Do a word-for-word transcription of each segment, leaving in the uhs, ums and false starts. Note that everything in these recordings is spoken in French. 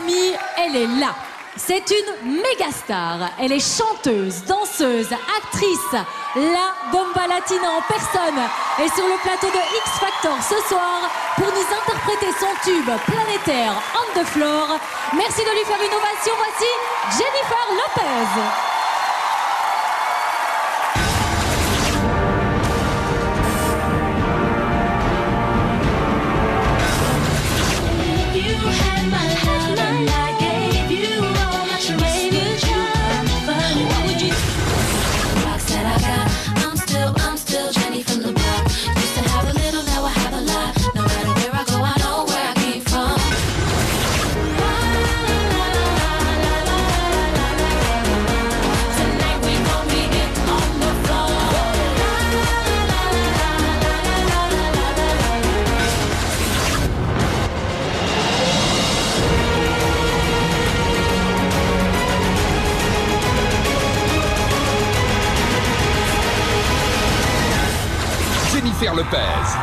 amis, elle est là. C'est une méga star. Elle est chanteuse, danseuse, actrice. La Bomba Latina en personne est sur le plateau de X Factor ce soir pour nous interpréter son tube planétaire On the Floor. Merci de lui faire une ovation. Voici Jennifer Lopez. Jennifer Lopez.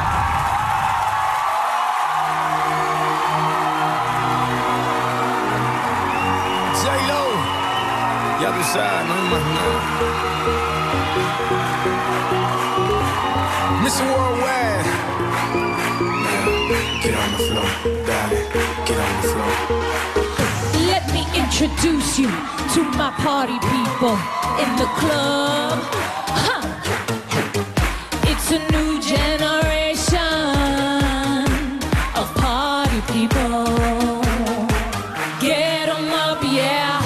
J-Lo, ya tú sabes, no hay más nada. mister Worldwide. Get on the floor, dale, get on the floor. Let me introduce you to my party people in the club. Huh. It's a new generation of party people. Get 'em up, yeah.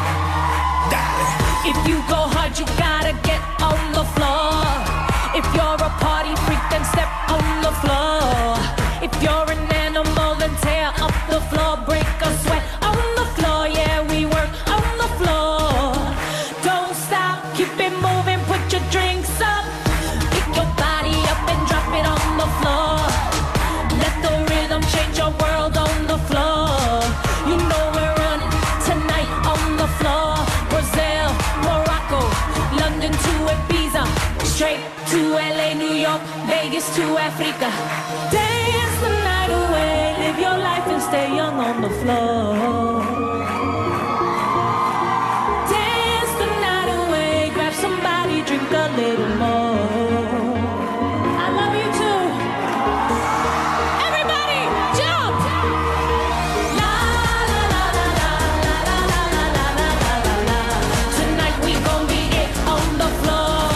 If you go hard, you gotta get on the floor. If you're a party freak, then step on the floor. If you're an animal, then tear up the floor. Break a sweat on the floor, yeah, we work on the floor. Don't stop, keep it moving, put your drinks up. Pick your body up and drop it on the floor. Let the rhythm change your world on the floor. You know we're running tonight on the floor. Brazil, Morocco, London to Ibiza, straight to L A, New York, Vegas to Africa. Dance the night away, live your life and stay young on the floor. Dance the night away, grab somebody, drink a little more. I love you too. Everybody, jump! La la la la la la la la la la la la. Tonight we gon' be it on the floor.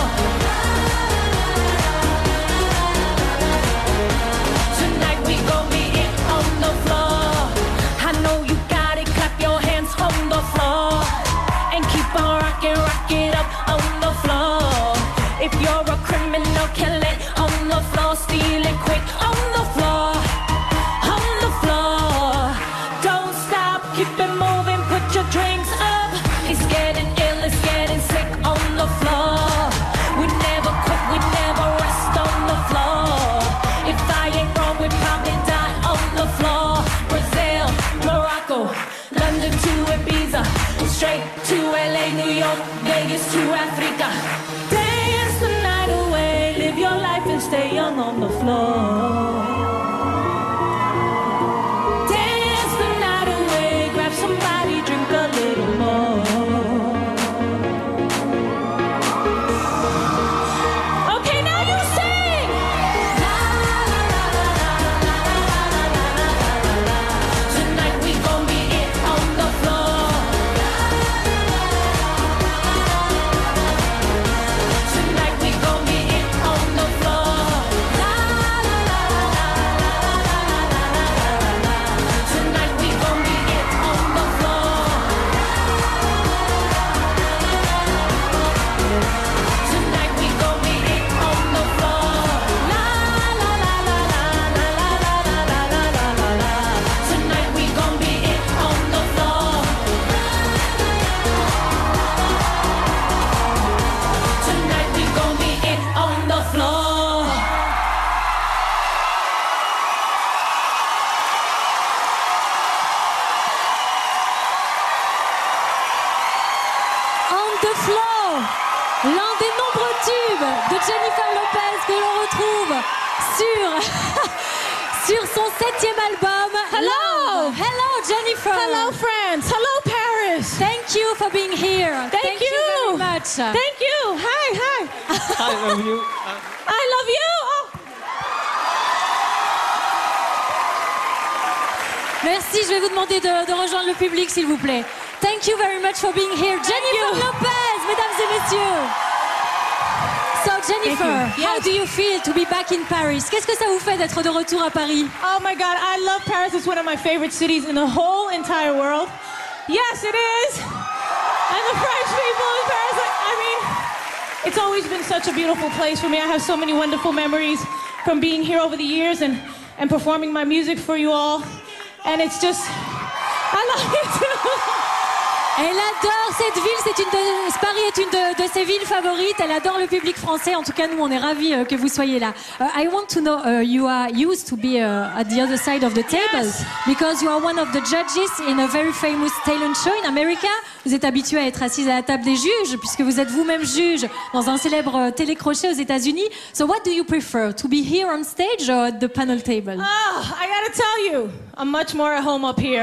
Tonight we gon' be it on the floor. I know you got it, clap your hands on the floor. And keep on rockin', rock it up on the floor. If you're a criminal, kill it on the floor. Steal it quick on the floor. On the floor. Don't stop, keep it moving, put your drinks up. It's getting ill, it's getting sick on the floor. We never quit, we never rest on the floor. If I ain't wrong, we probably die on the floor. Brazil, Morocco, London to Ibiza, straight to L A, New York, Vegas to Africa. Dance the night away, live your life and stay young on the floor. Dance the night away, grab somebody, drink a little more. Okay, now you sing! La la la la la la la la la la la. Tonight we gon' be it on the floor. Tonight we gon' be it on the floor. La la la la la la la la la la. Tonight we gon' be it on the floor. Tonight we gon' be it on the floor. La la la la la la la la la la la la. Tonight we gon' be it on the floor. Tonight we gon' be it on the floor. On the Floor, l'un des nombreux tubes de Jennifer Lopez que l'on retrouve sur, sur son septième album. Hello. Love. Hello, Jennifer. Hello, France. Hello, Paris. Thank you for being here. Thank, Thank you. you very much. Thank you. Hi, hi. I love you. I love you. Oh. Merci, je vais vous demander de, de rejoindre le public, s'il vous plaît. Thank you very much for being here. Jennifer you. Lopez, mesdames et messieurs. So, Jennifer, Yes. how do you feel to be back in Paris? Qu'est-ce que ça vous fait d'être de retour à Paris? Oh my God, I love Paris. It's one of my favorite cities in the whole entire world. Yes, it is. And the French people in Paris, I mean, it's always been such a beautiful place for me. I have so many wonderful memories from being here over the years and, and performing my music for you all. And it's just, I love it too. Elle adore cette ville, c'est une de, Paris est une de, de ses villes favorites. Elle adore le public français. En tout cas, nous, on est ravis euh, que vous soyez là. Uh, I want to know, uh, you are used to be uh, at the other side of the table Yes. because you are one of the judges in a very famous talent show in America. Vous êtes habitué à être assise à la table des juges puisque vous êtes vous-même juge dans un célèbre euh, télécrochet aux États-Unis. So, what do you prefer, to be here on stage or at the panel table? Oh, I gotta tell you, I'm much more at home up here.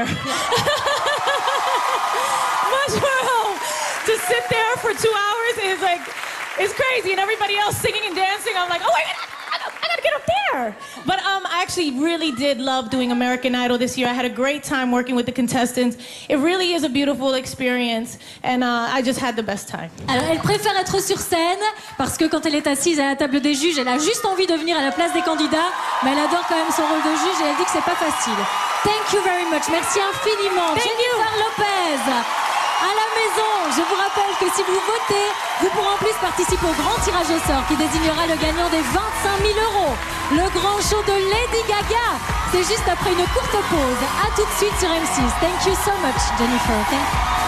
Much more at home. To sit there for two hours is like, it's crazy. And everybody else singing and dancing, I'm like, oh wait, I gotta, I gotta get up there. But um, I actually really did love doing American Idol this year. I had a great time working with the contestants. It really is a beautiful experience. And uh, I just had the best time. Alors, elle préfère être sur scène parce que quand elle est assise à la table des juges, elle a juste envie de venir à la place des candidats, mais elle adore quand même son rôle de juge et elle dit que c'est pas facile. Thank you very much. Merci infiniment. Thank Jennifer you. Lopez. À la maison, je vous rappelle que si vous votez, vous pourrez en plus participer au grand tirage au sort qui désignera le gagnant des vingt-cinq mille euros. Le grand show de Lady Gaga. C'est juste après une courte pause. À tout de suite sur M six. Thank you so much, Jennifer. Thank you.